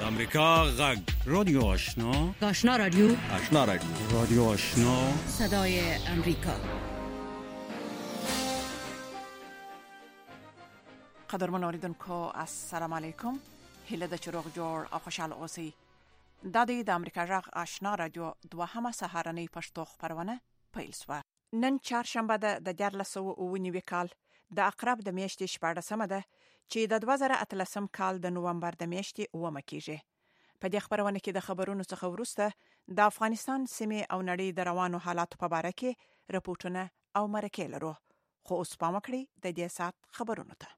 امریکا غږ رادیو آشنا آشنا رادیو رادیو آشنا صدای امریکا. قدرمن اوریدونکو السلام علیکم. هله د چروغ جوړ او خوشاله اوسئ. د امریکا غږ آشنا رادیو دوهمه سهارنۍ پښتو خبرونه پیل شوه. نن چهارشنبه ده د 1409 کال د عقرب د میاشتې 14مه ده چې د 2013 کال د نومبر د میاشتې 9مه کېږي. په دې خبرونه کې د خبرونو څخه وروسته د افغانستان سیمه او نړۍ د روانو حالاتو په اړه کې راپورټونه او مرکې لرو. خو اوس پام وکړئ د دې سات خبرونو ته.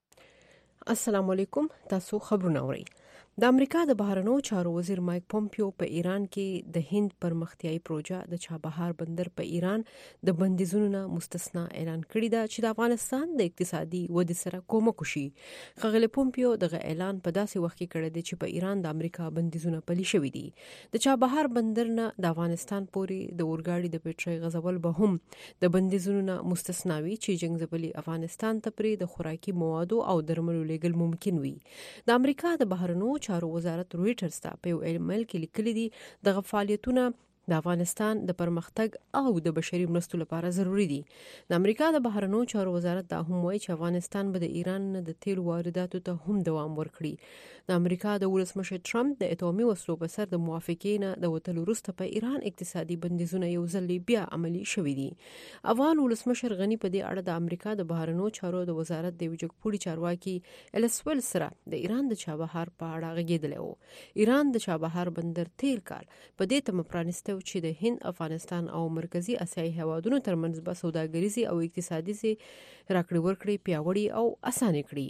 السلام علیکم. تاسو خبرونه اورئ. د امریکا د بهرنیو چارو وزیر مایک پومپیو په ایران کې د هند پرمختیایي پروژه د چابهار بندر په ایران د بندیزونو نه مستثنا اعلان کړی دا چې د افغانستان د اقتصادي ودې سره کومک وشي. خغل پومپیو دغه اعلان په داسې وخت کې کړی دی چې په ایران د امریکا بندیزونه پلي شوي دي. د چابهار بندر نه د افغانستان پورې د اورګاډي د پټرۍ غځول به هم د بندیزونو نه مستثنا وي چې جنگ ځپلي افغانستان ته پرې د خوراکي موادو او درملو لیږل ممکن وي. د امریکا د بهرنیو چارو وزارت رويټرز ته په ایمیل کې لیکلي دي دغه فعالیتونه د افغانستان د پرمختګ او د بشري مرستو لپاره ضروری دي. د امریکا د بهرنیو چارو وزارت دا هم وایي چې افغانستان به د ایران نه د تیل وارداتو ته هم دوام ورکړي. د امریکا د ولسمشر ټرمپ د اټومي وسلو په سر د موافقې نه د وټلو وروسته په ایران اقتصادي بندیزونه یو ځل بیا عملي شوي دي. افغان ولسمشر غنی په دې اړه د امریکا د بهرنیو چارو د وزارت د وجګپوړي چارواکي السول سره د ایران د چابهار په اړه غږېدلی و. ایران د چابهار بندر تیل کال په دې تمه پرانسته چې د هند، افغانستان او مرکزی اسیایي هیوادونو ترمنځ به سوداګریزي او اقتصادي راکړې ورکړې پیاوړې او اسانه کړي.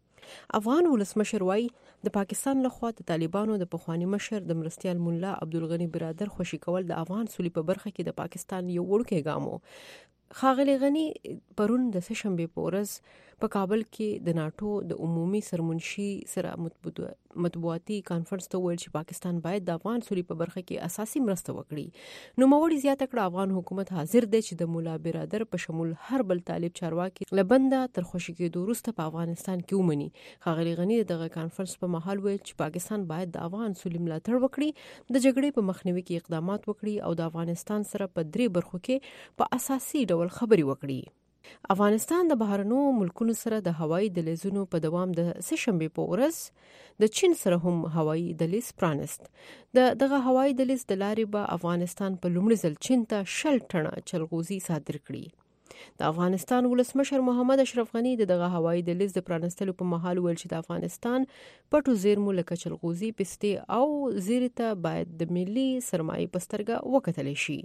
افغان ولسمشر وايي د پاکستان لخوا د طالبانو د پخوانی مشر د مرستیال مولا عبدالغنی برادر خوشي کول د افغان سولې په برخه کې د پاکستان یو وړوکی ګام و. خاغلی غنی پرون د سهشنبه په ورځ په کابل کې د ناتو د عمومي سرمنشي سره مطبوعاتي کانفرنس ته ویل چې پاکستان باید د افغان سولې په برخه کې اساسي مرسته وکړي. نو موري زیاته کړه افغان حکومت حاضر دی چې د مولا برادر په شمول هر بل طالب چارواکي لبنده تر خوشي کېدو وروسته په افغانستان کې ومني. خاغلی غنی دغه کانفرنس په محل ویل چې پاکستان باید د افغان سولې ملاتړ وکړي، د جګړې په مخنیوي کې اقدامات وکړي او د افغانستان سره په 3 برخو کې په اساسي ډول خبري وکړي. افغانستان د بهرنیو ملکونو سره د هوایي دهلیزونو په دوام د سهشنبه په ورځ د چین سره هم هوایي دهلیز پرانست. دغه هوایي دهلیز د لارې به افغانستان په لومړي ځل چین ته 60 ټنه چلغوزي صادر کړي. د افغانستان ولسمشر محمد اشرف غنی دغه هوایي دهلیز د پرانستلو په مهال ویل چې د افغانستان پټو زیرمو لکه چلغوزي، پستې او زیرې ته باید د ملي سرمایې په سترګه وکتل شي.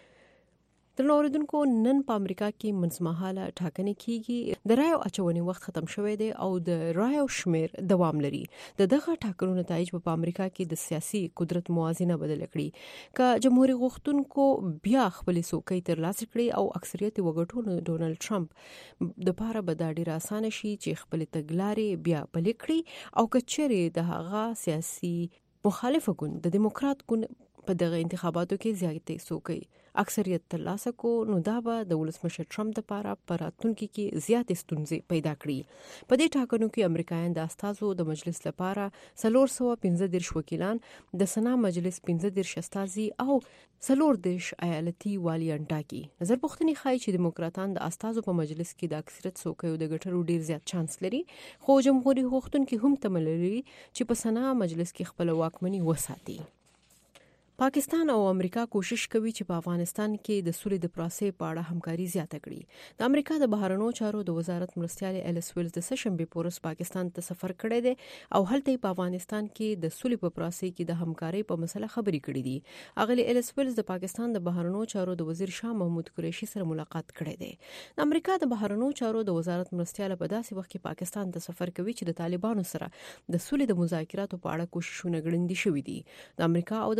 د اوریدونکو نن په امریکا کې منځمهاله ټاکنې کیږي. د رایو اچونې وخت ختم شوی دی او د رایو شمیر دوام لري. دغه ټاکنو نتایج په امریکا کې د سیاسي قدرت موازنه بدل کړي. که جمهوریت غوښتونکو بیا خپل څوکۍ ترلاسه کړي او اکثریت وګټونو ډونالد ټرمپ د پاره به دا ډیر اسانه شي چې خپل تګلارې بیا پلي کړي او کچېرې د هغه سیاسي مخالف ګوند د دیموکرات ګوند په دغه انتخاباتو کې زیاتې څوکۍ اکثریت ترلاسه کو نو دا به د ولسمشر ټرمپ لپاره په راتلونکي کې زیاتې ستونزې پیدا کړي. په دې ټاکنو کې امریکایان د استازو د مجلس لپاره 415 وکیلان، د سنا مجلس 15 استازي او 14 ایالتي والیان ټاکي. نظر پوښتنې ښایي چې دیموکراتان د استازو په مجلس کې د اکثریت څوکیو د ګټلو ډیر زیات چانس لري، خو جمهوریت غوښتونکي هم تمه لري چې په سنا مجلس کې خپل واکمني وساتي. پاکستان او امریکا کوشش کوي چې په افغانستان کې د سولې د پروسې په اړه همکاري زیاته کړي. د امریکا د بهرنیو چارو د وزارت مرستیال الیس ویلز د سهشنبه په ورځ پاکستان ته سفر کړی دی او هلته په افغانستان کې د سولې په پروسې کې د همکاري په مسله خبرې کړې دي. اغلی الیس ویلز د پاکستان د بهرنیو چارو د وزیر شاه محمود قریشي سره ملاقات کړی دی. د امریکا د بهرنیو چارو د وزارت مرستیال په داسې وخت کې پاکستان ته سفر کوي چې د طالبانو سره د سولې د مذاکراتو په اړه کوششونه ګړندي شوي دي. د امریکا او د پاکستان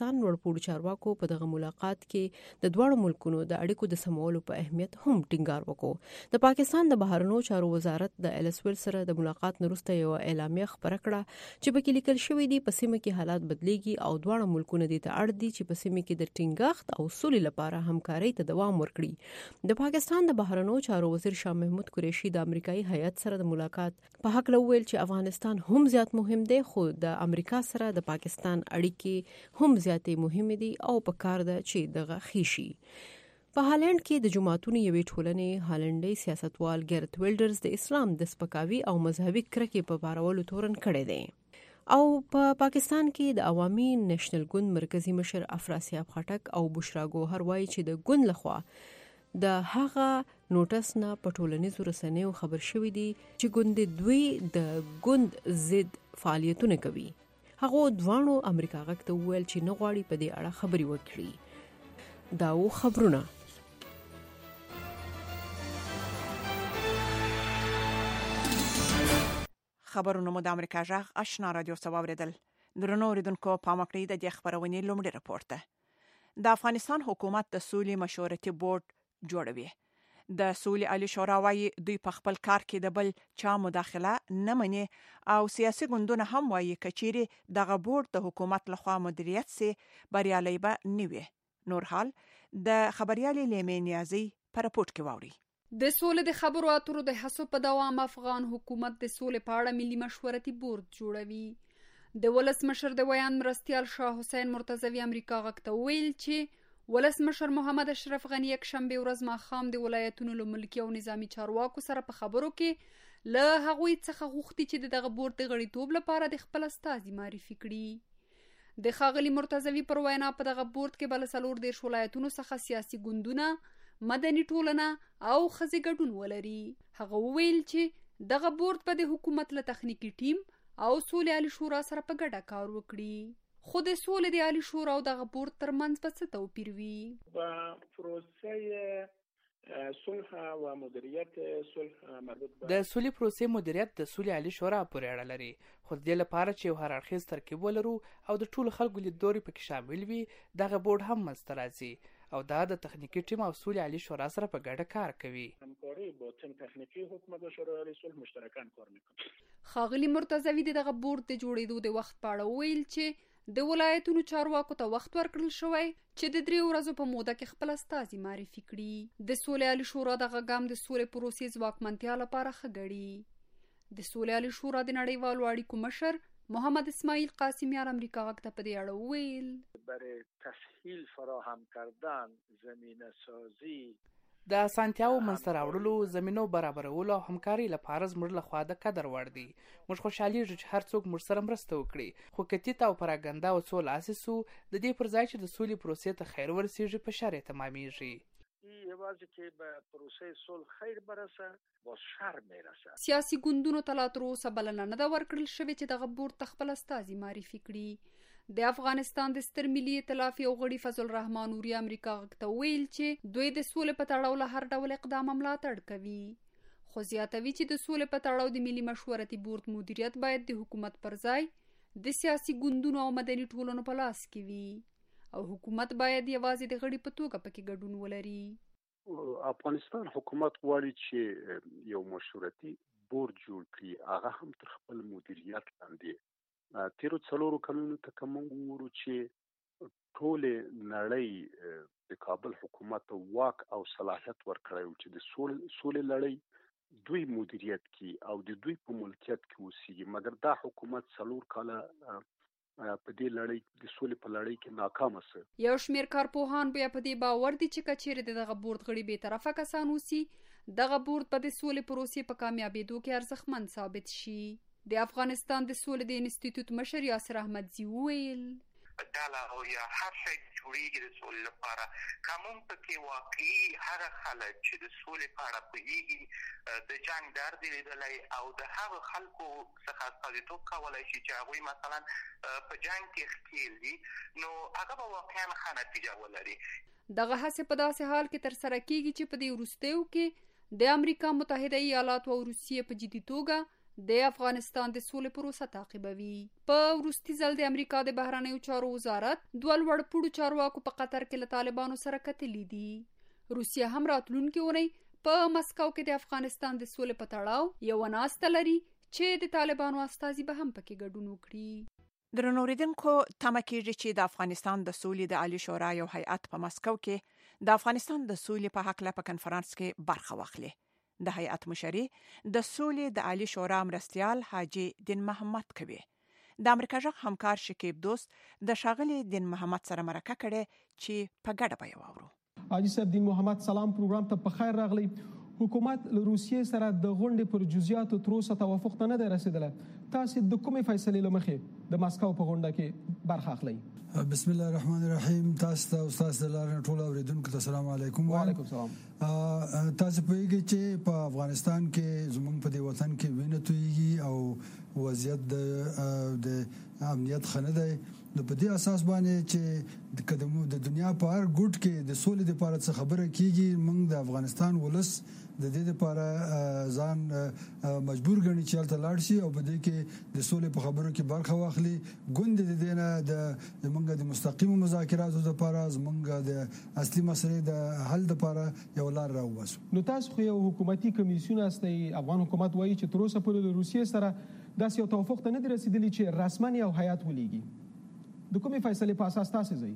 پاکستان لوړپوړو چارواکو په دغه ملاقات کې د دواړو ملکونو د اړیکو د سمولو په اهمیت هم ټینګار وکړ. د پاکستان د بهرنیو چارو وزارت د ایلسویل سره د ملاقات وروسته یو اعلامیه خبره کړه چې پکې لیکل شوی دی په سیمه کې حالات بدلیږي او دواړو ملکونو د اړ دي چې په سیمه کې د ټینګښت او سولې لپاره همکاري ته دوام ورکړي. د پاکستان د بهرنیو چارو وزیر شاه محمود قریشي د امریکایي هیئت سره د ملاقات په حق ویل چې افغانستان هم زیات مهم دی، خو د امریکا سره د پاکستان اړیکې هم زیاتې مهمه دي او په کار ده چې دغه خېشي. په هالند کې د جماعتونو یوې ټولنې هالندي سیاستوال ګرت ویلډرز د اسلام د سپکاوي او مذهبي کرکې په بارولو تورن کړی دی. او په پاکستان کې د عوامي نېشنل ګوند مرکزی مشر افراسیاب خټک او بشرا ګوهر وایي چې د ګوند لخوا د هغه نوټس نه په ټولنیزو رسنیو خبر شوی دی چې ګوند دوی د ګوند ضد فعالیتونه کوي. هغه دوانو امریکا غږ ته وویل چې نه غواړي په دې اړه خبري وکړي. دا و خبرونه. خبرونه مو د امریکا جغ آشنا رادیو سواوریدل. درنو اوریدونکو پام وکړئ د دې خبرونې لومړی راپور ته. د افغانستان حکومت د سولې مشورتي بورډ جوړوي. د سولې عالی شورا وايي دوی په خپل کار کې د بل چا مداخله نه مني او سیاسي ګوندونه هم وايي کچيري دغه بورډ د حکومت لخوا مدیریت سي بریالي به نه وي. نور حال د خبريالي لیمې نیازي پر راپورټ کې واوري. د سولې د خبرو اترو د هڅو په دوام افغان حکومت د سولې په اړه ملي مشورتي بورډ جوړوي. د ولسمشر د ویان مرستیال شاه حسین مرتضوی امریکا غږ ته ویل چې ولسمشر محمد اشرف غنی یک شنبه ورځ ماښام د ولایتونو له ملکي او نظامی چارواکو سره په خبرو کې له هغوی څخه غوښتي چې دغه بورډ د غړیتوب لپاره د خپل استازي معرفي کړي. د ښاغلي مرتضوی پر وینا په دغه بورډ کې بل 14 ولایتونو څخه سیاسي ګوندونه، مدني ټولنه او ښځې ګډون ولري. هغه ویل چې دغه بورډ په د حکومت له تخنیکی ټیم او سولې عالی شورا سره په ګډه کار وکړي. خو د سولې د عالی شورا او دغه بورډ ترمنځ به څه توپیر وي؟ په پروسه صلح او مدیریت صلح مربوط د سولې پروسې مدیریت د سولې عالی شورا پورې اړه لري، خو د دې لپاره چې یو هر اړخیز ترکیب ولرو او د ټولو خلکو لیدلوري پکې شامل وي، دغه بورډ هم منځته راځي او دا د تخنیکی ټیم او سولې عالی شورا سره په ګډه کار کوي. همکاري با تیم تخنیکی حکومت و شورای عالی صلح مشترکاً کار میکنه. ښاغلي مرتضوی دغه بورډ د جوړېدو د وخت په اړه ویل چې د ولایتونو چارواکو ته وخت ورکړل شوی چې د 3 ورځو په موده کې خپل استازي معرفي کړي. د سولې عالی شورا دغه ګام د سولې پروسې ځواکمنتیا لپاره ښه ګڼي. د سولې عالی شورا د نړیوالو اړیکو مشر محمد اسماعیل قاسمیار امریکا غږ ته په دې اړه ویل برای تسهیل فراهم کردن زمینه سازی د اسانتیاو منځته راوړلو، زمینو برابرولو او همکاري لپاره زموږ لخوا د قدر وړ دي. موږ خوشحالیږو چې هر څوک موږ سره مرسته وکړي، خو کتیت او پراګندا او څو لاسې سو د دې پر ځای چې د سولې پروسې ته خیر ورسیږي په شر تمامیږي. یوازې کې به پروسې صلح خیر برسه با شر میرسه. سیاسي ګوندونو ته لا تر اوسه بلنه نه ده ورکړل شوې چې دغه بورډ ته خپل استازي معرفي کړي. د افغانستان د ستر ملي ائتلاف یو غړي فضل الرحمن نوري امریکا غږ ته ویل چې دوی د سولې په تړاو له هر ډول اقدام ملاتړ کوي، خو زیاتوي چې د سولې په تړاو د ملي مشورتي بورډ مدیریت باید د حکومت پر ځای د سیاسي ګوندونو او مدني ټولنو په لاس کې وي او حکومت باید یوازې د غړي په توګه پکې ګډون ولري. افغانستان حکومت غواړي چې یو مشورتي بورډ جوړ کړي، هغه هم تر خپل مدیریت لاندې. تیرو 4 کلونو ته کوم وګورو چې ټول نړۍ د کابل حکومت واک او صلاحیت ورکړی چې د سولې لړۍ دوی مدیریت کی او د دوی په ملکیت کې اوسېږي، مګر دا حکومت 4 کاله په دې لړۍ د سولې په لړۍ کې ناکامه سه. یو شمېر کارپوهان بیا په دې باور دي چې کچېرې دغه بورډ غړي به طرفه کسان اوسي، دغه بورډ په د سولې پروسې په کامیابېدو کې ارزښتمن ثابت شي. د افغانستان د سولې د انسټیټیوټ مشر یاسر احمدزي وویل بداله او یا هر شي جوړیږي د سولې لپاره کوم پکې واقعي هر خلک چې د سولې په اړه پوهیږي د جنگ درد لیدلای او د هغه خلکو څخه استازیتوب کولای شي چې هغوی مثلا په جنگ کې ښکیل دي، نو هغه به واقعا ښه نتیجه ولري. دغه هڅې په داسې حال کې ترسره کیږي چې په دې وروستیو کې د امریکا متحده ایالاتو او روسیې په جدي توګه د افغانستان د سولې پروسه تعقیبوي. په وروستي ځل د امریکا د بهرنیو چارو وزارت دوه لوړ پوړو چارواکو په قطر کې له طالبانو سره کتلي دي. روسیه هم راتلونکي اونۍ په مسکو کې د افغانستان د سولې په تړاو یو ناسته لري چې د طالبانو استازي به هم پکې ګډون وکړي. درنوریدونکو تمه کېږي چې د افغانستان د سولې د عالی شورا یو هیئت په مسکو کې د افغانستان د سولې په حق په کنفرانس کې برخه واخلي. د هیئت مشري د سولې د عالی شورا مرستیال حاجی دین محمد کوي. د امریکا ژغ همکار شکیب دوست د ښاغلي دین محمد سره مرکه کړې چې په ګډه به یې واورو. حاجی صاحب دین محمد سلام، پروګرام ته په خیر راغلی. حکومت له روسیې سره د غونډې پر جزئیاتو تر اوسه توافق ته نه دی رسیدلی. تاسو د کومې فیصلې له مخې د مسکو په غونډه کې برخه اخلئ؟ بسم الله الرحمن الرحیم. تاسو ته استاد دلارن ټول اوریدونکو ته السلام علیکم. وعلیکم السلام. تاسو په یوه چې په افغانستان کې زموږ په دې وطن کې وینې تویږي او وضعیت د امنیت خنه دی. نو په دې اساس باندې چې د دنیا په هر ګوټ کې د سولې لپاره څه خبره کیږي، موږ د افغانستان ولس د دې لپاره ځان مجبور ګڼي چې هلته لاړ شي او په دې کې د سولې په خبرو کې برخه واخلي. ګوند د دې نه د موږ د مستقیمو مذاکراتو لپاره زموږ د اصلي مسلې د حل لپاره یو لار راوباسو. نو تاسو خو یو حکومتي کمیسیون استئ. افغان حکومت وایي چې تر اوسه پورې د روسیې سره داسې یو توافق ته نه دی رسیدلی چې رسما یو هیئت ولیږي. د کومې فیصلې په اساس تاسو ځئ؟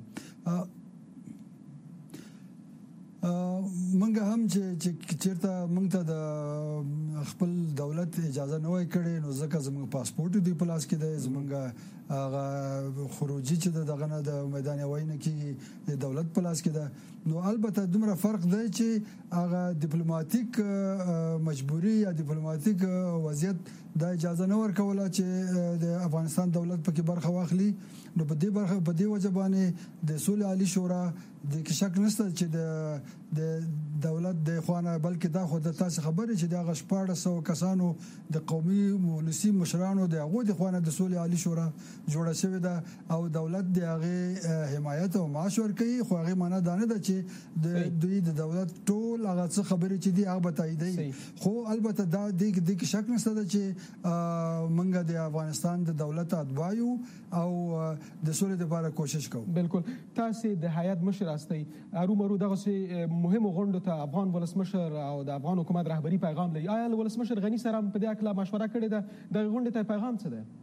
منګه هم چې چیرته موږ ته د خپل دولت اجازه نه وای کړې، نو ځکه زموږ پاسپورت دی په لاس کې دی، زموږ هغه خروجي چې دغه نه د میدان وای نه کې د دولت په لاس کې ده. نو البته دومره فرق دی چې هغه ډیپلوماټیک مجبوری یا ډیپلوماټیک وضعیت د اجازه نه ورکوله چې د افغانستان دولت پکې برخه واخلي. نو په دې وجه باندې د سولې عالی شورا د کې شک نشته چې د دولت د خوانه، بلکې دا خو د تاسو خبره چې د 1400 کسانو د قومي ولسی مشرانو د هغه د خوانه د سولې عالی شورا جوړه شوې ده او دولت د هغه حمایت او معاش ورکوي. خو هغه معنا دا نه ده چې د دوی د دولت ټول هغه څه خبره چې دی هغه تاییدي. خو البته دا د کې شک نشته چې منګه د افغانستان د دولت اتباعو او د سولې لپاره کوشش کوو. بالکل. تاسو د هیئت مشر استئ. ارومرو دغه مهمه غونډه ته افغان ولسمشر او د افغان حکومت رهبری پیغام لري. آیا ولسمشر غنی سره په دې اړه مشوره کړې ده؟ د غونډې ته پیغام څه ده؟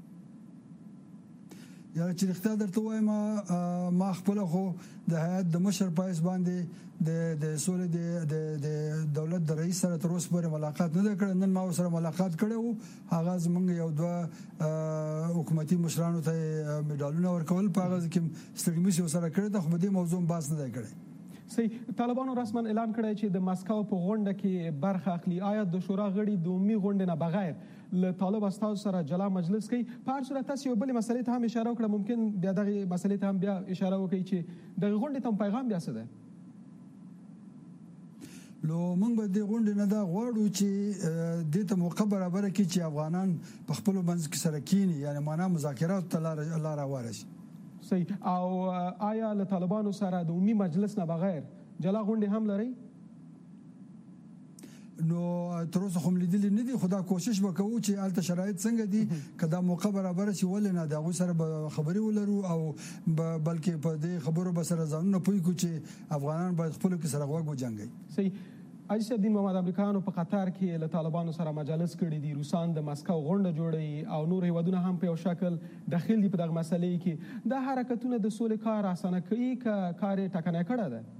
یا چې رښتیا درته وایم، ما خپل خو د هیئت د مشر پایس باندې د سولې د دولت د رئیس سره تر اوسه پورې ملاقات نه کړې. نن ما سره ملاقات کړو، هغه زمونږ یو دوه حکومتي مشرانو ته میډالونه ورکول په هغه کې ستړي سره کړی ده، خو په دې موضوع بحث نه دی کړی. صحیح. طالبانو رسما اعلان کړی چې د مسکو په غونډه کې برخه اخلي. آیا د شورا غړي د عمومي غونډې نه بغیر له طالب استازو سره جلا مجلس کوي؟ په هر صورت تاسو یو بل مسلې ته هم اشاره وکړه، ممکن بیا دغه مسلې ته هم بیا اشاره وکړئ چې د غونډې ته پیغام بیا څه ده؟ لو موږ به د غونډې نه دا غواړو چې د ته موقع برابر کړي چې افغانان په خپل منځ کې سره کینی، یعنی معنا مذاکرات ته لار ورشي. صحیح. او آیا له طالبانو سره د عمومي مجلس نه بغیر جلا غونډې هم لري؟ نو تر اوسه هم لیدلې نه دي، خدا کوشش وکړو چې الته شرایط څنګه دي کدا موقع برابر شي ولې نه دا غو سره خبري ولرو او بلکې په دې خبرو به سره ځانونه پوي کو چې افغانان باید خپل کې سره غوږ وجنګي. صحیح. حاجی صاحب دین محمد، امریکایانو په قطر کې له طالبانو سره مجالس کړي دي، روسان د مسکو غونډه جوړي او نور هیوادونه هم په یو شکل داخل دي په دغه مسلې کې. دا حرکتونه د سولې کار اسانه کوي که کار ټکنه کړه ده؟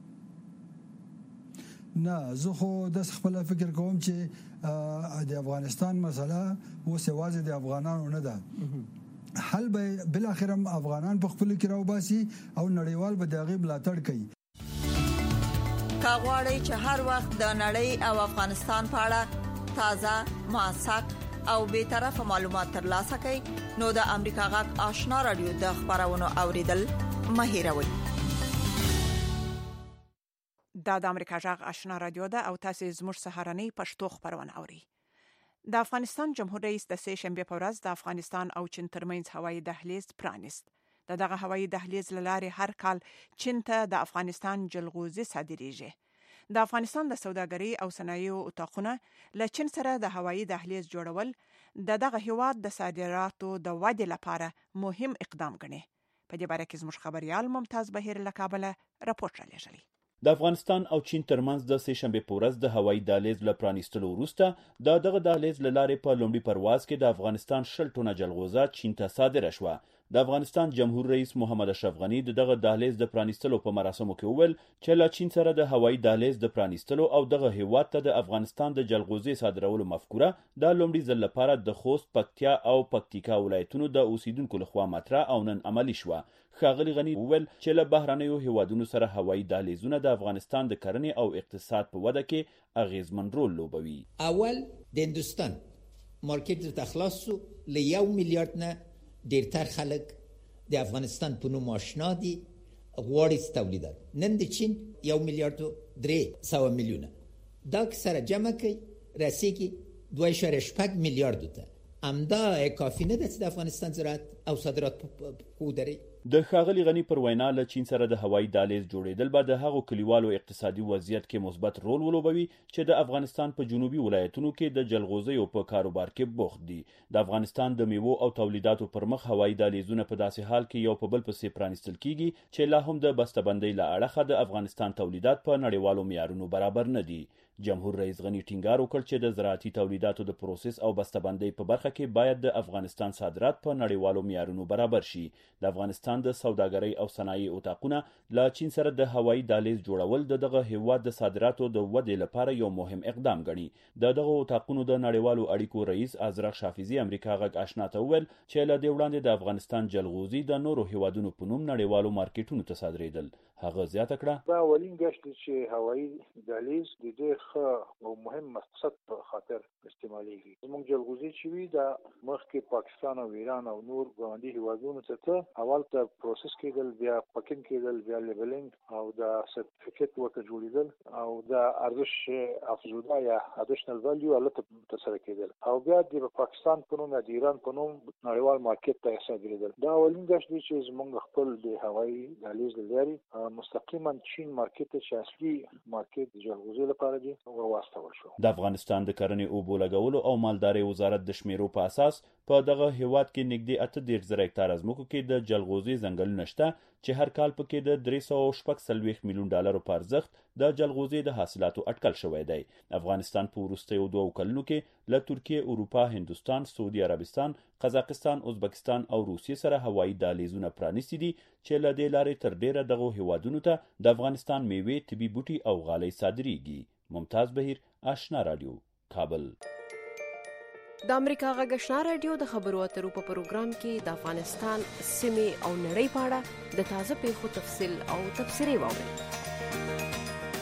نه، زه خو د خپل فکر کوم چې د افغانستان مسله اوس یوازې د افغانانو نه ده. حل به بل اخر هم افغانان په خپل کې راوباسي او نړیوال به دغه ملاتړ کوي. کاغوري چې هر وخت د نړۍ او افغانستان په اړه تازه، موثق او به طرفه معلومات ترلاسه کړئ نو د امریکا غږ آشنا رادیو د خبرونو اوریدل مه هیروئ. دا د امریکا غږ آشنا رادیو ده او تاسو زموږ سهارنۍ پښتو خبرونه اورئ. د افغانستان جمهور رئیس د سه شنبه په ورځ د افغانستان او چین ترمنځ هوایي دهلیز پرانیست. دغه هوایي دهلیز لاره هر کال چین ته د افغانستان جلغوزي صادریږي. د افغانستان د سوداګرۍ او صنایعو اتاقونه له چین سره د هوایي دهلیز جوړول دغه هیواد د صادراتو د ودې لپاره مهم اقدام ګڼي. په دې باره کې زموږ خبريال ممتاز بهیر له کابل راپورټ رالیږلی. د افغانستان او چین ترمنځ د سه شنبه په ورځ د هوایي دهلیز له پرانیستلو وروسته دغه دهلیز له لارې په لومړي پرواز کې د افغانستان 60 ټنه جلغوزه چین ته صادره شوه. د افغانستان جمهور رئیس محمد اشرف غنی دغه دهلیز د پرانیستلو په مراسمو کې وویل چې له چین سره د هوایي دهلیز د پرانیستلو او دغه هیواد ته د افغانستان د جلغوزې صادرولو مفکوره د لومړي ځل لپاره د خوست، پکتیا او پکتیکا ولایتونو د اوسیدونکو لخوا مطرح او نن عملی شوه. ښاغلي غنی وویل چې له بهرنیو هیوادونو سره هوایي دهلیزونه د افغانستان د کرنې او اقتصاد په وده کې اغیزمن رول لوبوي. اول د هندوستان مارکیټ ته خلاص شو، له 1 میلیارډ نه ډېرتر خلک د افغانستان په نوم آشنا دي، غواړي تولیدات. نن د چین 1 میلیارډ 300 میلیونه دا سره جمع کوي رسیږي 2.8 میلیارډ ته. امدا کافی نه ده چې د افغانستان زراعت او صادرات په ودرې. د ښاغلي غنی پر وینا له چین سره د هوایي دهلیز جوړېدل به د هغو کلیوالو اقتصادي وضعیت کې مثبت رول ولوبوي چې د افغانستان په جنوبي ولایتونو کې د جلغوزیو په کاروبار کې بوخت دي. د افغانستان د میوو او تولیداتو پر مخ هوایي دهلیزونه په داسې حال کې یو په بل پسې پرانیستل کیږي چې لا هم د بسته‌بندۍ له اړخه د افغانستان تولیدات په نړیوالو معیارونو برابر نه دي. جمهور رئیس غنی ټینګار وکړ چې د زراعتي تولیداتو د پروسس او بسته‌بندۍ په برخه کې باید د افغانستان صادرات په نړیوالو معیارونو برابر شي. د افغانستان د سوداګرۍ او صنایع اتاقونه له چین سره د هوایي دهلیز جوړول دغه هیواد د صادراتو د ودې لپاره یو مهم اقدام ګڼي. دغه اتاقونو د نړیوالو اړیکو رئیس ازرق شافیزی امریکا غږ آشنا ته وویل چې له دې وړاندې د افغانستان جلغوزي د نورو هیوادونو په نوم نړیوالو مارکیټونو ته صادرېدل. هغه زیاته کړه دا اولین ګشت چې هوایي دهلیز د دې ښه او مهم مقصد په خاطر استعمالېږي. زموږ جلغوزي چې وي دا مخکې پاکستان او ایران او نور ګاونډي هیوادونو ته اول ته پروسس کېدل، بیا پاکینګ کېدل، بیا لیبلینګ او د سرټیفیکیټ ورته جوړېدل او د ارزش افزوده یا اډیشنل ویلیو الته ترسره کېدل او بیا د پاکستان په نوم یا د ایران په نوم نړیوال مارکیټ ته صادرېدل. دا اولین ګشت دی چې زموږ خپل د هوایي دهلیز لري مستقیما چین مارکیټ ته چې اصلي مارکیټ د جلغوزي لپاره دی ورواستول شو. د افغانستان د کرنې اوبو لګولو او مالدارۍ وزارت د شمیرو په اساس په دغه هیواد کې نږدې 8.5 هکتار ځمکو کې د جلغوزي ځنګلونه شته چې هر کال پکې د 346 میلیون ډالرو په ارزښت د جلغوزي د حاصلاتو اټکل شوی دی. افغانستان په وروستیو 2 کلونو کې له ترکیه، اروپا، هندوستان، سعودي عربستان، قزاقستان، ازبکستان او روسیې سره هوایي دهلیزونه پرانیستي دي چې له دې لارې تر ډیره دغه هیوادونو ته د افغانستان میوې، طبي بوټي او غالۍ صادریږي. ممتاز بهیر، آشنا رادیو، کابل. د امریکا غږ آشنا رادیو د خبرو اترو په پروګرام کې د افغانستان سیمې او نړۍ په اړه د تازه پیښو تفصیل او تبصرې واورئ.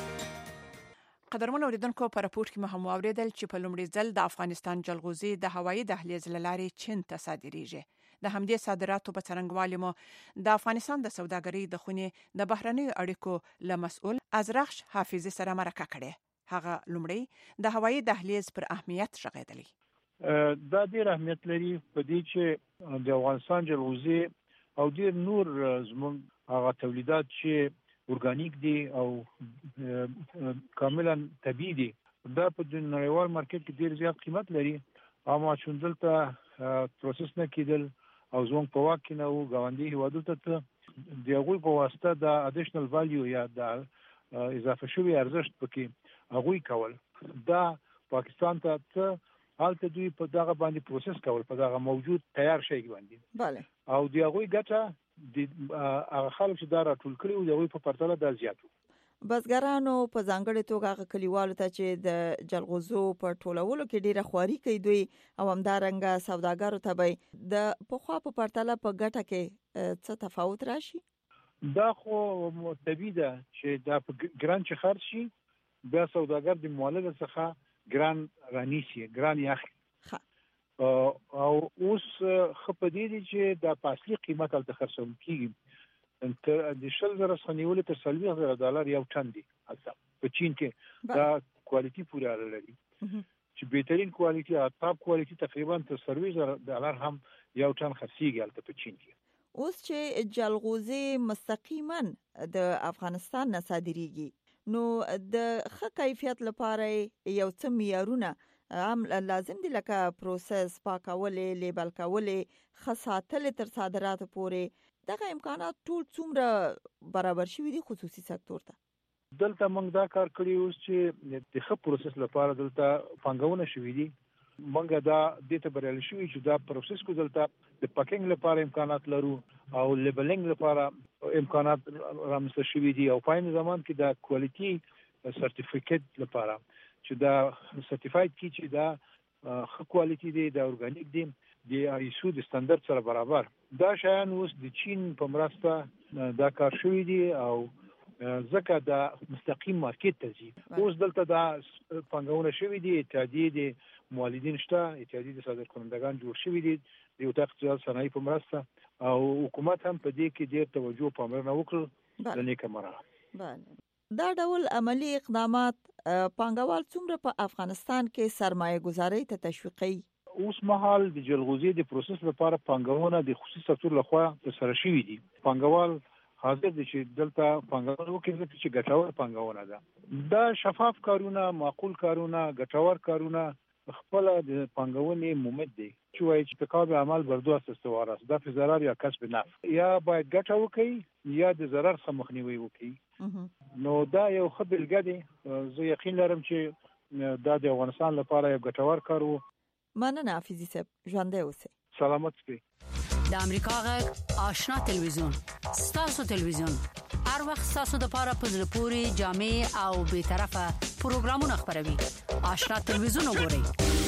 قدرمن اوریدونکو په راپورټ کې مهم اوریدل چې په لومړي ځل د افغانستان جلغوزي د هوایي دهلیز لارې چین ته صادریږي. د همدې صادراتو په څرنګوالي مو د افغانستان د سوداګرۍ د خونې د بهرنیو اړیکو له مسؤل ازرق حافظي سره مرکه کړې. هغه لومړی د هوایي دهلیز پر اهمیت شغېدلی. دا ډېر اهمیت لري په دې چې د افغانستان جلغوزي او ډېر نور زموږ هغه تولیدات چې اورګانیک دي او کاملا طبیعي دي دا په نړیوال مارکیټ کې ډېر زیات قیمت لري. اما چې دلته پروسس نه کېدل او زموږ په واک کې نه وو ګاونډي هیوادونو ته د هغوی په واسطه د اډیشنل ویلیو یا د اضافه شوي ارزښت پکې هغوی کول. دا پاکستان ته هلته دوی په دغه باندې پروسس کول په دغه موجود تیار شي باندې بله او دی هغوی ګټه د هغه خلک چې دا راټول کړي او د هغوی په پرتله دا زیات وو. بزګرانو په ځانګړې توګه هغه کلیوالو ته چې د جلغوزو په ټولولو کې ډیره خواري کوي دوی او همدارنګه سوداګرو ته به د پخوا په پرتله په ګټه کې څه تفاوت راشي؟ دا خو طبیعي ده چې دا په ګران چې خرڅ شي بیا سوداګر د مولد څخه ګران رانیسي ګران یاخي او اوس خپدې دي چې د اصلي قیمت تل خرڅول کیږي تر د 100,000 سنیول تر $40,000 یو ټن دي په چین کې دا کوالټي پورې اړه لري چې بهترین کوالټي او ټاپ کوالټي تقریبا تر $40,000 هم یو ټن خرڅيږي په چین کې. اوس چې جلغوزي مستقیما د افغانستان نه صادریږي نو د ښه کیفیت لپاره یو څه معیارونه هم لازم دي، لکه پروسس، پاکولې، لیبل کولې، ښه ساتلې تر صادراتو پورې. دغه امکانات ټول څومره برابر شوي دي خصوصي سکتور ته؟ دلته موږ دا کار کړی اوس چې د ښه پروسس لپاره دلته پانګونه شوي دي. موږ دا د ته بریالي شوي چې دا پروسس کو دلته د پاکینګ لپاره امکانات لرو او لیبلینګ لپاره امکانات رامنځته شوي دي، او په عین زمان کې دا کوالټي سرټیفیکیټ لپاره چې دا سرټیفاید کی چې دا ښه کوالټي دی، دا اورګانیک دی، د آیسو د سټانډرډ سره برابر. دا شیان اوس د چین په مرسته دا کار شوی دی او ځکه دا مستقیم مارکیټ ته ځي. اوس دلته دا پانګونه شوی دی، اتحادیې د مولدین شته، اتحادیې د صادرکنندگان جوړ شوی دي د یو اقتصاد صنایع په مرسته، او حکومت هم په دې کې ډېر توجه پاملرنه وکړه د نیکه مرحله. دا ډول عملی اقدامات پانګوال څومره په افغانستان کې سرمایه گذاري ته تشویقوي؟ اوس مهال د جلغوزي د پروسس لپاره پانګونه د خصوصي سکتور لخوا ترسره شوې دي. پانګوال حاضر دي چې دلته پانګونه وکړي چې ګټور پانګونه ده. دا شفاف کارونه، معقول کارونه، ګټور کارونه خپل د پانګونې مومد دی چې وایي چې تقابل عمل بردو استوار است، دا په ضرر یا کسب نفع، یا باید ګټه وکړي یا د ضرر څخه مخنیوي وکړي. نو دا یو ښه بېلګه دی. زه یقین لرم چې دا د افغانستان لپاره یو ګټور کار و. مننه حافظي صاحب، ژوندی اوسئ. سلامت شئ. د امریکا غږ آشنا تلویزیون، ستاسو تلویزیون، هر وخت ستاسو د پاره په زړه پورې جامع او به طرفه پروګرامونه خبروي. آشنا تلویزیون وګورئ.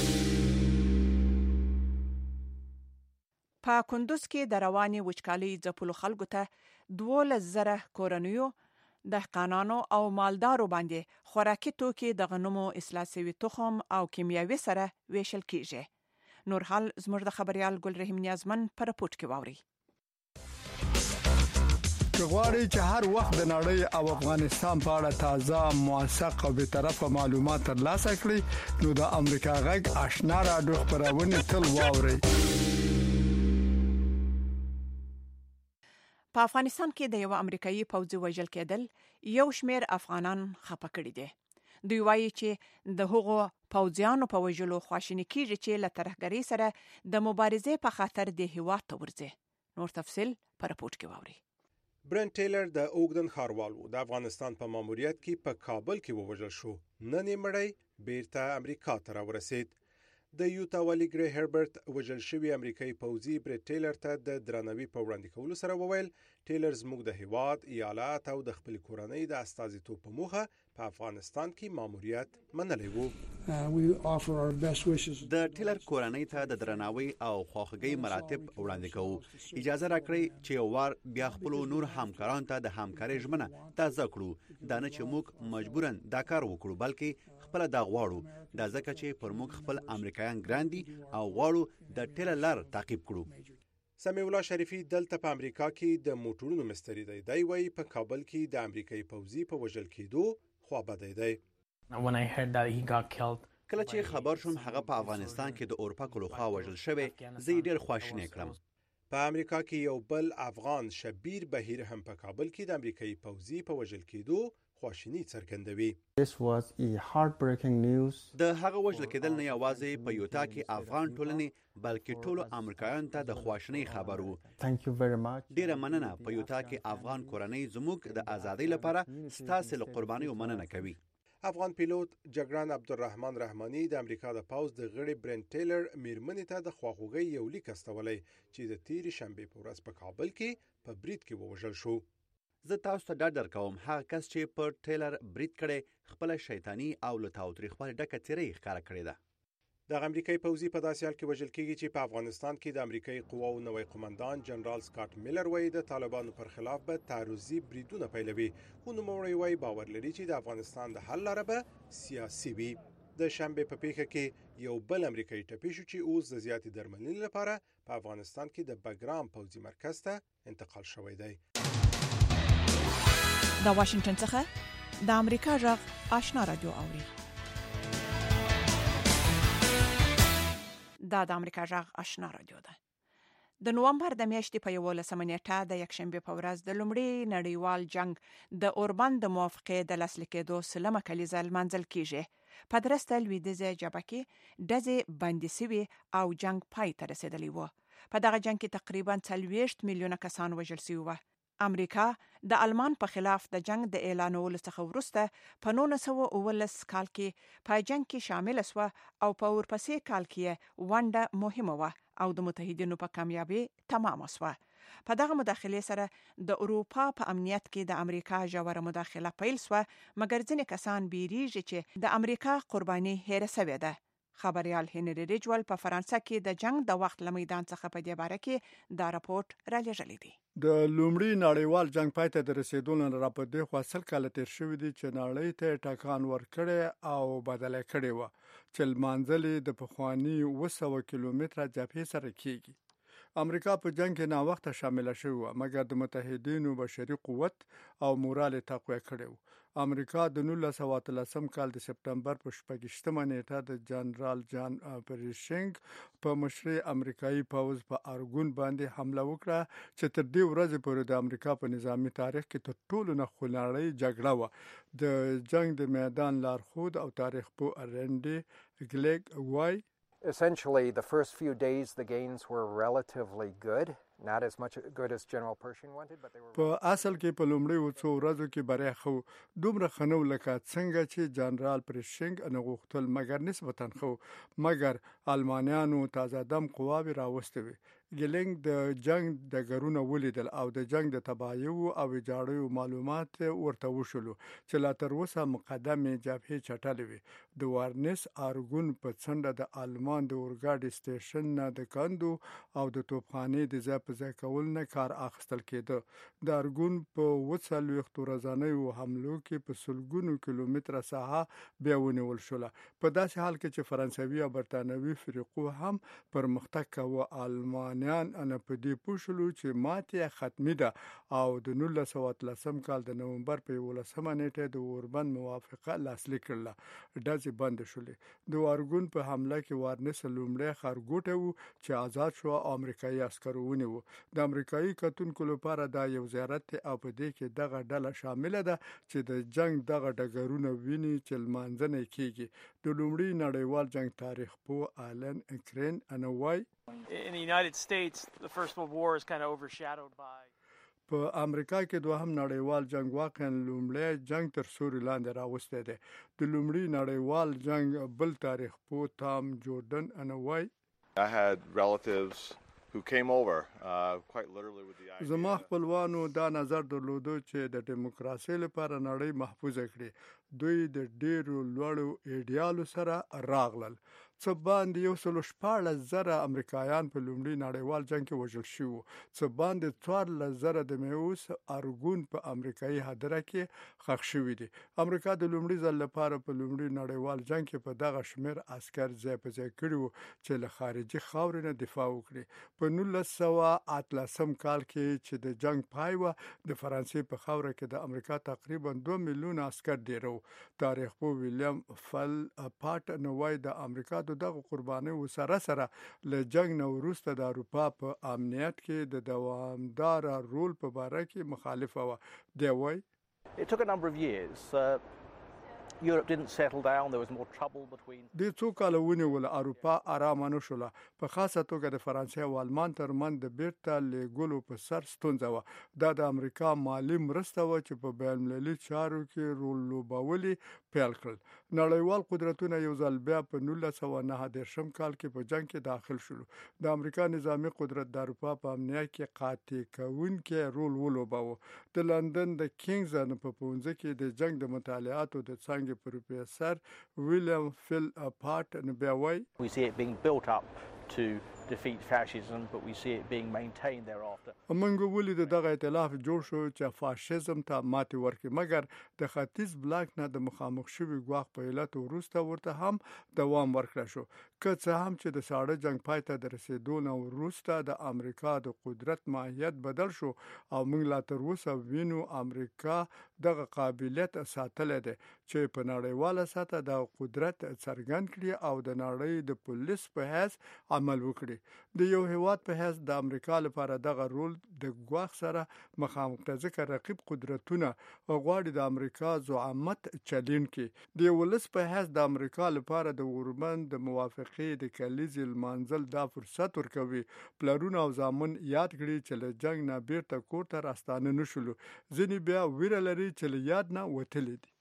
په کندوز کې د رواني وچکالي ځپلو خلکو ته 12,000 کورنیو، دهقانانو او مالدارو باندې خوراکي توکي د غنمو اصلاح شوي تخم او کیمیاوي سره ویشل کیږي. نور حال زموږ د خبريال ګل رحیم نیازمن پر رپورت کې واوري. غواړي چې هر وخت د نړۍ او افغانستان په اړه تازه، موثق او به طرفه معلومات ترلاسه کړئ، نو د امریکا غږ آشنا رادیو خبرونه تل واورئ. په افغانستان کې د یو امریکایي پوځي وژل کېدل یو شمیر افغانان خپه کړي دي. دوی وایي چې د هغو پوځیانو په وژلو خواشینی کیږي چې له ترهګرۍ سره د مبارزې په خاطر د هیواد ته ورځي. نور تفصیل په رپورت کې واوري. برنت ټیلر د اوګدن خاروالو د افغانستان په ماموریت کې په کابل کې ووژل شو. نن یې مړی بیرته امریکا ته راورسید. د یوتا والی ګری هربرت وژل شوی امریکایي پوځي برنت ټیلر ته د درناوي په وړاندې کولو سره وویل ټیلر زموږ د هیواد، ایالات او د خپل کورنۍ د استازیتوب په موخه په افغانستان کې ماموریت منلی وو. د ټیلر کورنۍ ته د درناوي او خواخوږۍ مراتب وړاندې کوو. اجازه راکړئ چې یو وار بیا خپل نور همکارانو ته د همکارۍ ژمنه تازه کړو. دا نه چې موږ مجبورن دا کار وکړو، بلکې خپل دا غواړو. دا ځکه چې پر موږ خپل امریکایان ګران دي او غواړو د ټیلر لار تعقیب کړو. سمیع الله شریفي دلته په امریکا کې د موټرونو مستری دی. دی وایي په کابل کې د امریکایي پوځي په وژل کېدو خوابدی دی. کله چې خبر شوم هغه په افغانستان کې د اروپا لخوا وژل شوی، زه ډېر خواشینی کړم. په امریکا کې یو بل افغان شبیر بهیر هم په کابل کې د امریکایي پوځي په وژل کېدو خواشینی څرګندوي. د هغه وژل کېدل نه یوازې په یوتا کې افغان ټولنې بلکې ټولو امریکایانو ته د خواشینی خبر وو. ډیره مننه. په یوتا کې افغان کورنۍ زموږ د ازادۍ لپاره ستاسو له قربانۍ مننه کوي. افغان پیلوټ جګړن عبدالرحمن رحماني د امریکا د پوځ د غړي برنت ټیلر میرمنې ته د خواخوږۍ یو لیک استولی چې د تیرې شنبې په ورځ په کابل کې په برید کې ووژل شو. زه تاسو ته ډاډ درکوم هغه کس چې پر ټیلر برید کړی خپل شیطانی او له تاوتریخوالي ډکه څېره یې ښکاره کړې ده. د امریکایي پوځي په داسې حال کې وژل کېږي چې په افغانستان کې د امریکایي قواو نوی قومندان جنرال سکاټ میلر وایي د طالبانو پر خلاف به تعرضي بریدونه پیلوي. خو نوموړی وایي باور لري چې د افغانستان د حل لاره به سیاسي وي. د شنبې په پیښه کې یو بل امریکایي ټپي شو چې اوس د زیاتې درملنې لپاره په افغانستان کې د بګرام پوځي مرکز ته انتقال شوی دی. د واشنگټن څخه د امریکا غږ آشنا رادیو اوري. دا د امریکا غږ آشنا رادیو ده. د نومبر د میاشتې په 11 نیټه د یکشنبه په ورځ د لومړي نړیوال جنگ د اوربند د موافقې د لاسلیک کېدو سلمه کلیزه لمانځل کیږي. په درسته لویدیځه جبهه کې ډزې بندي سوي او جنگ پای ته رسیدلی و. په دغه جنگ کې تقریبا 40 میلیونه کسان وژل شوي و. امریکا د آلمان په خلاف د جنگ د اعلانولو څخه وروسته په 1919 کال کې په جنگ کې شامل شوه او په ورپسې کال کې ونډه مهمه و او د متحدینو په کامیابی تمام شوه. په دغه مداخله سره د اروپا په امنیت کې د امریکا ژوره مداخله پیل شوه، مګر ځینې کسان بیریږي چې د امریکا قرباني هېره شوې ده. خبريال هنري ریجوال په فرانسه کې د جنگ د وخت له میدان څخه په دې باره کې دا راپورټ را لېږلی دی. د لومړي نړیوال جنگ پای ته د رسیدو نه را په دې خوا 10 کاله تیر شوي دي چې نړۍ ته ټکان ورکړی او بدله کړې وه چې لمانځلې د پخواني 200 کیلومتره جبهې سره کېږي. امریکا په جنگ کې نا وخت شامل شوی و، مګر د متحدینو بشري قوت او مورال تقویه کړو. امریکا د 1913 کال د سپتمبر په 28مه نیټه د جنرال جان پرشینګ په مشرۍ امریکایي پوځ په ارګون باندې حمله وکړه چې تر دې ورځې پورې د امریکا په نظامی تاریخ کې تر ټولو نه خونړۍ جګړه و. د جنگ د میدان لارښود او تاریخ پوه رنډي ګلیګ وای Essentially, the first few days, the gains were relatively good. Not as much good as General Pershing wanted, but they were... په اصل کې په لومړي څو ورځو کې بریا خو دومره خنو لکه څنګه چې جنرال پرشینګ نه غوښتل، مګر نسبتاً خو، مګر آلمانیانو تازه دم قواوې راوستوي. ګلینګ د جنگ د ګرونه ولیدل او د جنگ د تباهیو او ویجاړیو معلومات ورته وشولو چې لا تر اوسه مقدمې جبهې چټلې وي. د وارنس ارګون په څنډه د آلمان د اورګاډي سټیشن نه د کندو او د توپخانې د ځای په ځای کول نه کار اخیستل کېده. د ارګون په 40 ورځنیو حملو کې په سلګونو کیلومتره ساحه بیا ونیول شوله، په داسې حال کې چې فرانسوي او برتانوي فرقو هم پرمختګ کوه. آلمان ان په دې پوښلو چې ماتې ختمي ده او د 1913 کال د نومبر په 11مه نیټه د اوربند موافقه لاسلیک کړله. ډزې بند شولې. د وارګون په حمله کې وارنس لومړی خارګوټی و چې آزاد شو او امریکایي عسکرو ونیو. د امریکایي کتونکو لپاره دا یو زیارت دی او په دې کې دغه ډله شامله ده چې د جنگ دغه ډګرونه ویني چې لمانځنه کیږي. د لومړي نړیوال جنگ تاریخ پوه آلن کرین انوای In the United States, the First World War is kind of overshadowed by په امریکا کې دوهم نړیوال جنگ واقعا لومړی جنگ تر سوري لاندې راوستی دی. د لومړي نړیوال جنگ بل تاریخ پوه تام جوردن انوای I had relatives who came over quite literally with the idea. زما خپلوانو دا نظر درلودو چې د دیموکراسي لپاره نړۍ محفوظ کړي. دوی د ډیرو لوړو ایډیالو سره راغلل. څه باندې 114,000 امریکایان په لومړي نړیوال جنگ کې وژل شوي، څه باندې 14,000 د میوس ارګون په امریکایي هدیره کې ښخ شوي دي. امریکا د لومړي ځل لپاره په لومړي نړیوال جنگ کې په دغه شمیر عسكر ځای په ځای کړي وو چې له خارجي خاورې نه دفاع وکړي. په 1918 کال کې چې د جنگ پای و، د فرانسې په خاوره کې د امریکا تقریبا 2 میلیون عسكر ډیرو. تاریخ پوه ویلیام فل پاټ نوای د امریکا دغه قربانیو سره له جنگ نه وروسته د اروپا په امنیت کې د دوامدار رول په باره کې مخالفه و. دی وای It took a number of years. Europe didn't settle down. There was more trouble between. د څو کالو ونیول اروپا آرام نه شوله، په خاصه توګه د فرانسې او آلمان ترمنځ د بیرته لیږلو په سر ستونزه و. دا د امریکا مالی مرسته و چې په بین المللي چارو کې رول لوبولي پیل کړل. نړیوال قدرتونه یو ځل بیا په 1939 کال کې په جنگ کې داخل شول. د امریکا نظامی قدرت د اروپا په امنیت کې قاطع کوونکی رول ولوباوه. د لندن د کینګز په پونځه کې د جنگ د مطالعاتو د څنګه پروفیسور ویلیام فل پاټ نبوي We see it being built up to defeat fascism, but we see it being maintained thereafter. موږ ولید دغه ائتلاف جوړ شو چې فاشیزم ته ماتې ورکړي، مګر د ختیځ بلاک نه د مخامخ شوي ګواښ په علت وروسته ورته هم دوام ورکړل شو. که څه هم چې د ساړه جنگ پای ته د رسیدو نه وروسته د امریکا د قدرت ماهیت بدل شو او موږ لا تر اوسه وینو امریکا دغه قابلیت ساتلی دی چې په نړیواله سطحه د قدرت څرګند کړي او د نړۍ د پولیس په حیث عمل وکړي. د یو هیواد په حیث د امریکا لپاره دغه رول د ګواښ سره مخامخ ده، ځکه رقیب قدرتونه غواړي د امریکا زعامت چلین کې. د ولس په حیث د امریکا لپاره د اورمن د موافقې د کلیزې لمانځل دا فرصت ورکوي پلرونه او زامن یاد کړي چې له جنگ نه بیرته کور ته راستانه نشولو. ځینې بیا ویره لري چې له یاد نه وتلي دي.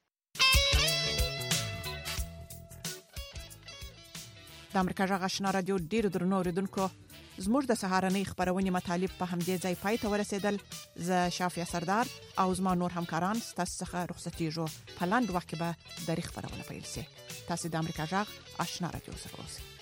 د امریکا غږ آشنا رادیو ډیرو درنو اوریدونکو، زموږ د سهارنۍ خبرونې مطالب په همدې ځای پای ته ورسېدل. زه شافیا سردار او زما نور همکاران ستاسو څخه رخصتېږو. په لاندې وخت کې به د خبرونه پیل شي. تاسو د امریکا غږ آشنا رادیو سره اوسئ.